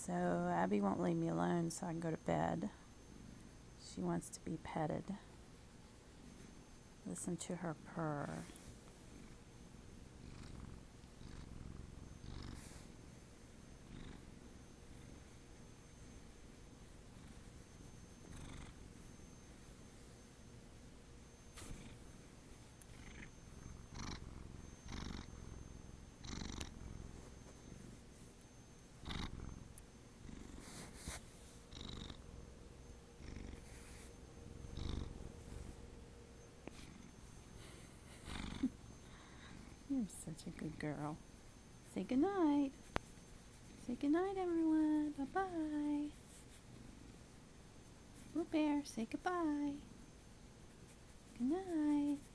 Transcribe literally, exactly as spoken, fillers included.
So Abby won't leave me alone so I can go to bed. She wants to be petted. Listen to her purr. You're such a good girl. Say goodnight. Say goodnight, everyone. Bye-bye. Blue Bear, say goodbye. Good night.